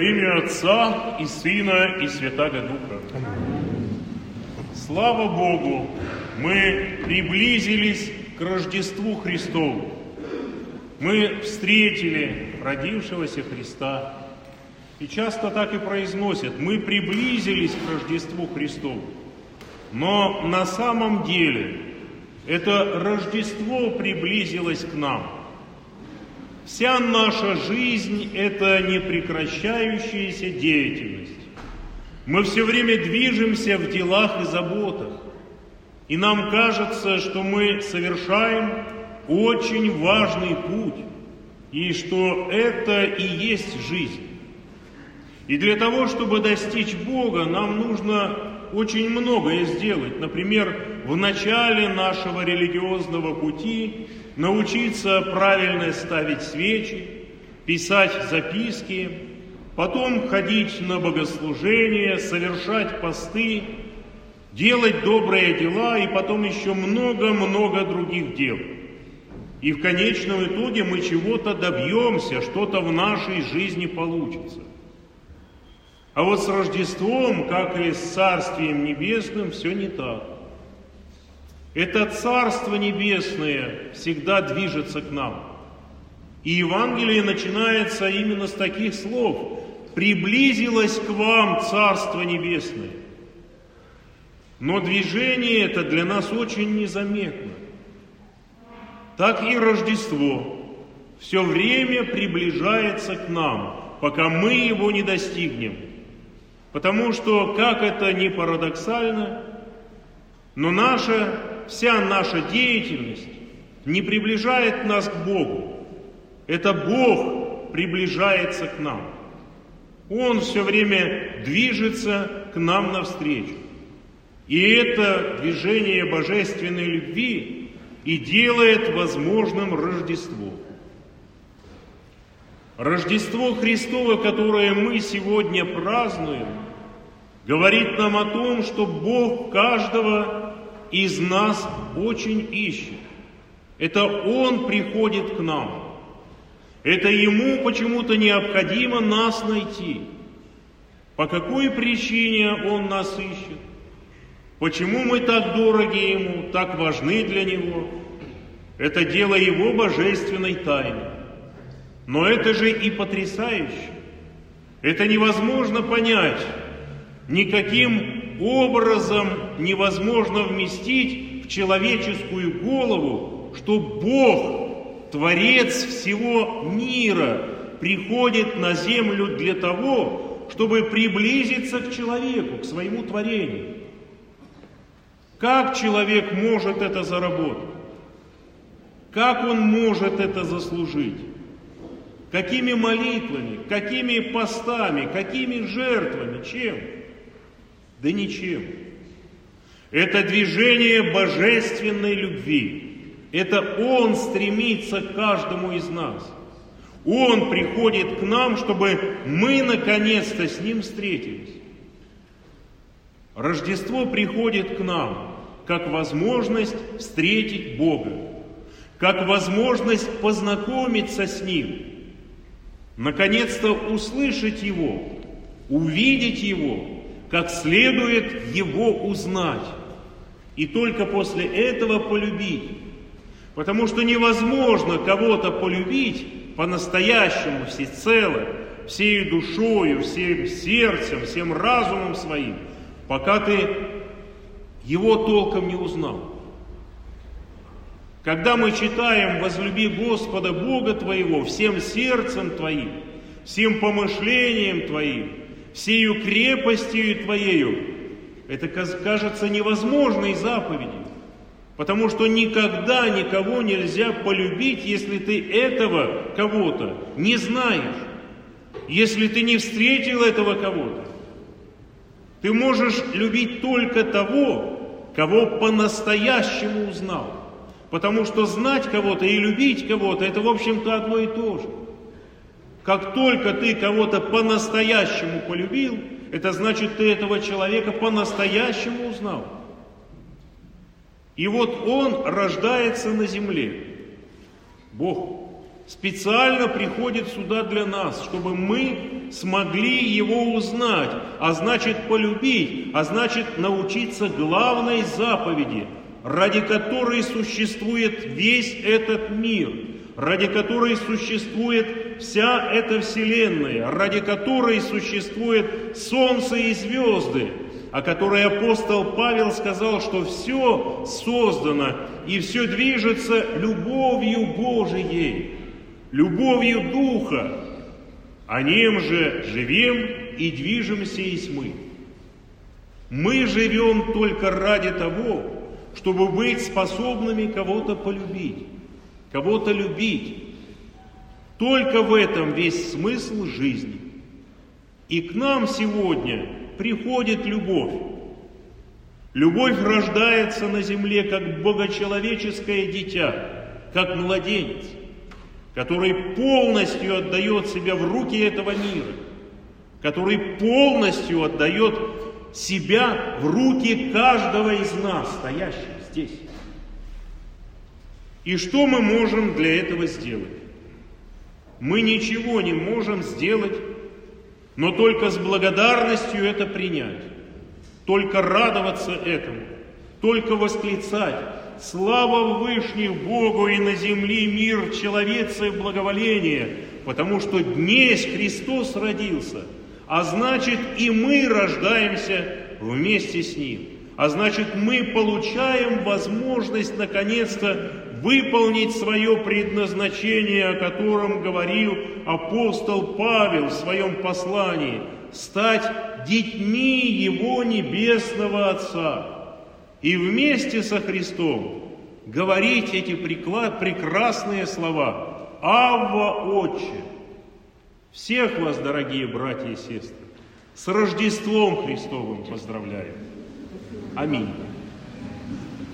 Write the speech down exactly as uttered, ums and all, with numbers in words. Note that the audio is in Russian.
Во имя Отца и Сына и Святаго Духа. Слава Богу, мы приблизились к Рождеству Христову. Мы встретили родившегося Христа. И часто так и произносят: мы приблизились к Рождеству Христову. Но на самом деле это Рождество приблизилось к нам. Вся наша жизнь – это непрекращающаяся деятельность. Мы все время движемся в делах и заботах. И нам кажется, что мы совершаем очень важный путь, и что это и есть жизнь. И для того, чтобы достичь Бога, нам нужно очень многое сделать. Например, в начале нашего религиозного пути научиться правильно ставить свечи, писать записки, потом ходить на богослужения, совершать посты, делать добрые дела и потом еще много-много других дел. И в конечном итоге мы чего-то добьемся, что-то в нашей жизни получится. А вот с Рождеством, как и с Царствием Небесным, все не так. Это Царство Небесное всегда движется к нам. И Евангелие начинается именно с таких слов: «Приблизилось к вам Царство Небесное». Но движение это для нас очень незаметно. Так и Рождество все время приближается к нам, пока мы его не достигнем. Потому что, как это ни парадоксально, но наша, вся наша деятельность не приближает нас к Богу. Это Бог приближается к нам. Он все время движется к нам навстречу. И это движение божественной любви и делает возможным Рождество. Рождество Христово, которое мы сегодня празднуем, говорит нам о том, что Бог каждого из нас очень ищет. Это Он приходит к нам. Это Ему почему-то необходимо нас найти. По какой причине Он нас ищет? Почему мы так дороги Ему, так важны для Него? Это дело Его божественной тайны. Но это же и потрясающе. Это невозможно понять. Никаким образом невозможно вместить в человеческую голову, что Бог, Творец всего мира, приходит на землю для того, чтобы приблизиться к человеку, к своему творению. Как человек может это заработать? Как он может это заслужить? Какими молитвами, какими постами, какими жертвами, чем? Да ничем. Это движение божественной любви. Это Он стремится к каждому из нас. Он приходит к нам, чтобы мы наконец-то с Ним встретились. Рождество приходит к нам как возможность встретить Бога, как возможность познакомиться с Ним, наконец-то услышать Его, увидеть Его, как следует Его узнать, и только после этого полюбить. Потому что невозможно кого-то полюбить по-настоящему, всецело, всей душою, всем сердцем, всем разумом своим, пока ты Его толком не узнал. Когда мы читаем «Возлюби Господа Бога твоего всем сердцем твоим, всем помышлением твоим, всею крепостью твоею», это кажется невозможной заповедью, потому что никогда никого нельзя полюбить, если ты этого кого-то не знаешь, если ты не встретил этого кого-то. Ты можешь любить только того, кого по-настоящему узнал. Потому что знать кого-то и любить кого-то, это, в общем-то, одно и то же. Как только ты кого-то по-настоящему полюбил, это значит, ты этого человека по-настоящему узнал. И вот Он рождается на земле, Бог. специально приходит сюда для нас, чтобы мы смогли Его узнать, а значит полюбить, а значит научиться главной заповеди, ради которой существует весь этот мир, ради которой существует вся эта вселенная, ради которой существует солнце и звезды, о которой апостол Павел сказал, что все создано и все движется любовью Божией, любовью Духа. О нем же живем и движемся и мы. Мы живем только ради того, чтобы быть способными кого-то полюбить, кого-то любить. Только в этом весь смысл жизни. И к нам сегодня приходит любовь. Любовь рождается на земле как богочеловеческое дитя, как младенец, который полностью отдает себя в руки этого мира, который полностью отдает себя в руки каждого из нас, стоящих здесь. И что мы можем для этого сделать? Мы ничего не можем сделать, но только с благодарностью это принять, только радоваться этому, только восклицать: «Слава Вышних Богу и на земле мир, человеце благоволение», потому что днесь Христос родился, а значит и мы рождаемся вместе с Ним, а значит мы получаем возможность наконец-то выполнить свое предназначение, о котором говорил апостол Павел в своем послании, стать детьми Его Небесного Отца и вместе со Христом говорить эти прекрасные слова: «Авва, Отче». Всех вас, дорогие братья и сестры, с Рождеством Христовым поздравляю. Аминь.